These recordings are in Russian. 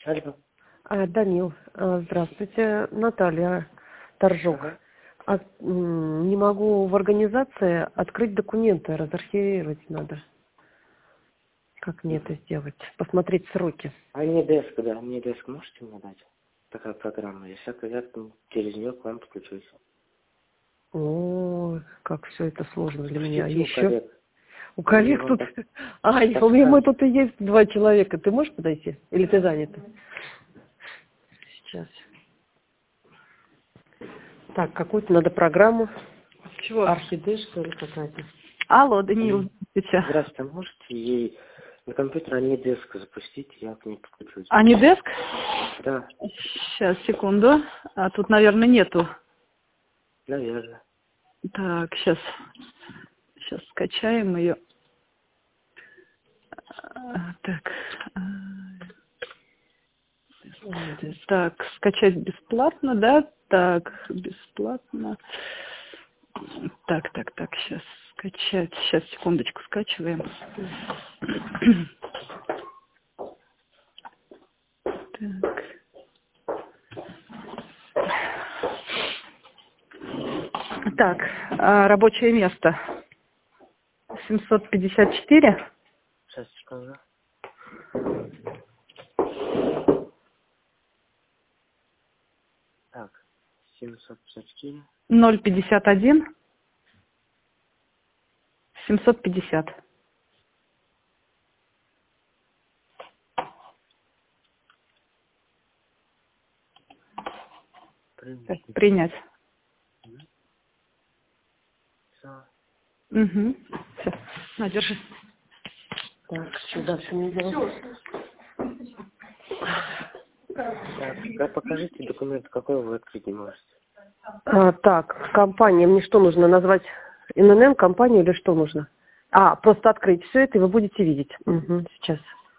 Алло. Данил, здравствуйте, Наталья Торжок. Ага. Не могу в организации открыть документы, разархивировать надо. Как мне это сделать? Посмотреть сроки. А мне деск, да, мне деск можете мне дать? Такая программа. Если я через нее к вам подключусь. О, как все это сложно для меня. Пустите у Еще коллег. у коллег Вам тут... так У меня мы скажут. тут и есть 2 человека. Ты можешь подойти? Или ты занята? Сейчас. Так, какую-то надо программу. Чего? Орхидея, что ли, какая-то? Алло, Даниил, здравствуйте. Здравствуйте, можете ей на компьютер деск запустить, я к ней подключусь. А не деск? Да, Сейчас, секунду. А тут, наверное, нету. наверное. Так, сейчас скачаем ее. Так. Так, скачать бесплатно, да? Так, бесплатно. Так, сейчас скачать. Сейчас, секундочку, скачиваем. Так. Так, рабочее место. 754. Сейчас, секунду. Так, 754. 051. 750. Принять. Все. Угу. Все. На, держи. Так, что дальше мне делать? Так, покажите документ, какой вы открыть не можете. Так, компания. Мне что нужно назвать? ИНН компанию или что нужно? Просто открыть все это, и вы будете видеть. Угу, сейчас.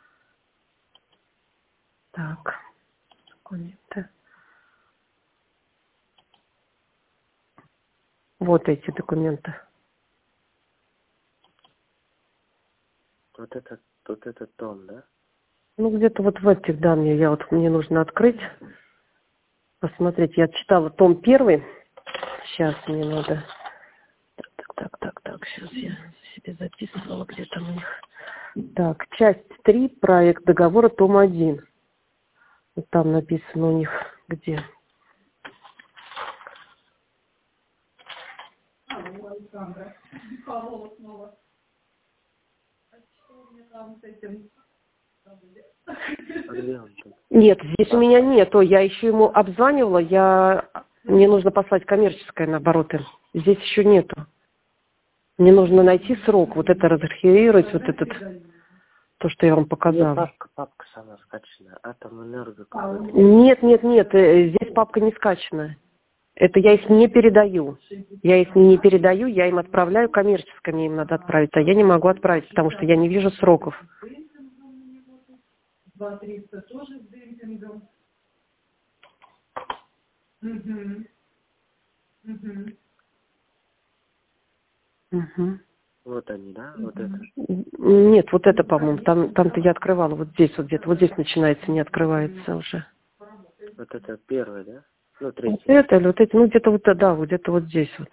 Так. Документы. Вот эти документы. Вот этот том, да? Ну, где-то вот в этих, да, мне нужно открыть. Посмотреть. Я читала том 1. Сейчас мне надо. Так. Сейчас я себе записывала где-то у них. Так, часть 3, проект договора, том 1. Вот там написано у них где. А где он тут? Нет, здесь у меня нету. Я еще ему обзванивала. Мне нужно послать коммерческое, наоборот. Здесь еще нету. Мне нужно найти срок, вот это разархивировать, вот этот, то, что я вам показала. Папка сама скачанная. Атом энерго какой-то. Нет, здесь папка не скачанная. Это я их не передаю. Я им отправляю коммерческое, мне им надо отправить, а я не могу отправить, потому что я не вижу сроков. Угу. Вот они, да? Вот это. Нет, вот это, по-моему, там-то я открывала, вот здесь вот где-то, вот здесь начинается, не открывается уже. Вот это первый, да? Ну, Вот третий. это или вот эти, ну где-то вот, да, вот где-то вот здесь вот.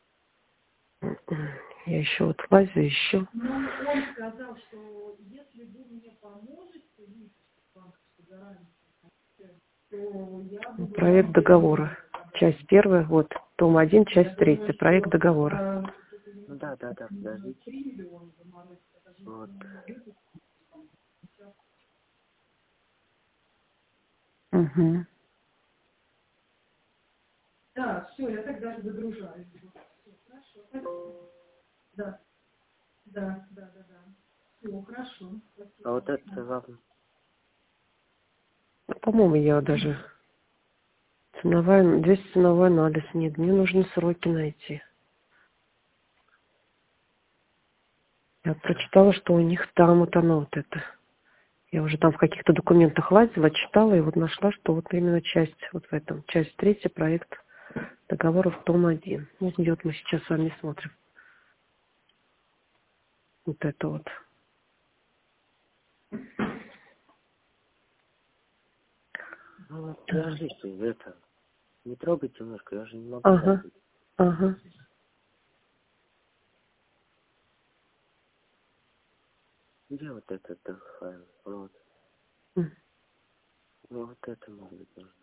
Я еще вот лазю, еще. Он сказал, что если вы мне поможете, Проект договора. Часть 1, вот, том 1, часть 3, проект договора. Ну да, подождите. Вот. Угу. Да, все, я тогда загружаю. Хорошо. Да. Все, хорошо. А вот это вам... По-моему, я даже... Здесь ценовой анализ нет. Мне нужно сроки найти. Я прочитала, что у них там вот оно вот это. Я уже там в каких-то документах лазила, читала, и вот нашла, что вот именно часть, вот в этом, часть 3, проект договоров, том 1. Вот где вот мы сейчас с вами смотрим. Вот это вот. Ну, вот подождите, это... Не трогайте мышку, я же не могу Ага. трогать. Ага. Где вот этот файл? Вот. М. Ну, вот это может быть нужно.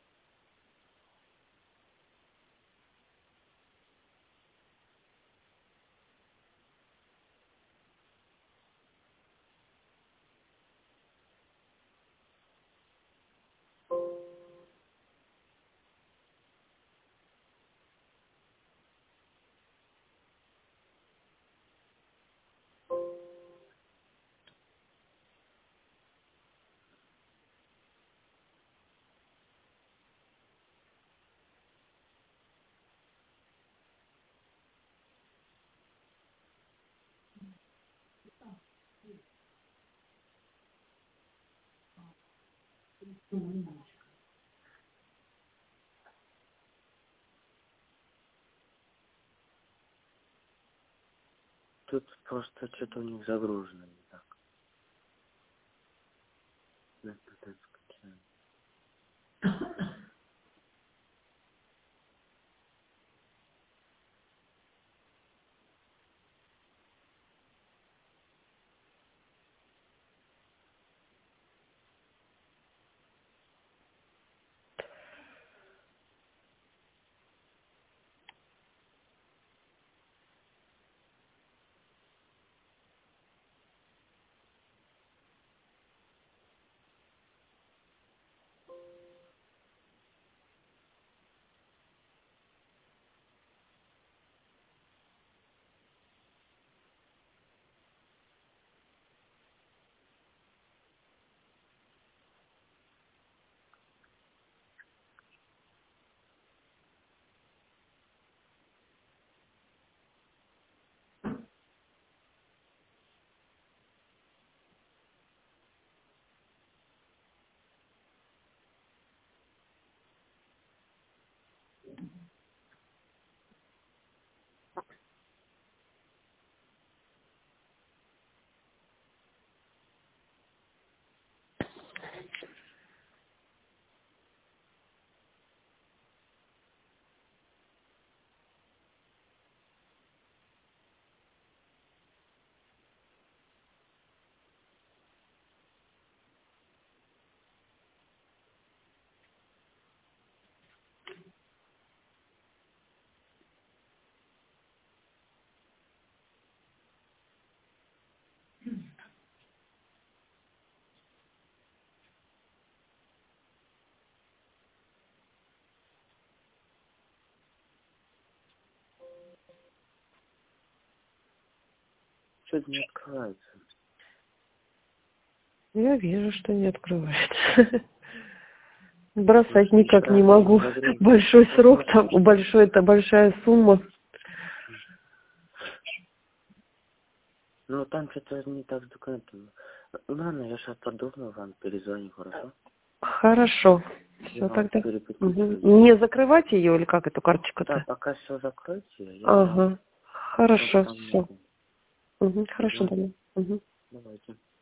Тут просто что-то у них загружено не так. Это скачаем. Что-то не открывается. Я вижу, что не открывается. Бросать Может, не никак не правильно могу. загрузка. Большой срок, там большая сумма. Ну, там что-то не так с документами. Ладно, я сейчас подумаю, вам перезвоню, хорошо? Хорошо. Я Все вам тогда. перепетицию. Не закрывать ее или как эту Да, карточку-то? пока все закройте, я вам Ага. Хорошо, там все. могу. Хорошо, Ладно, Даня. Мгм. давайте.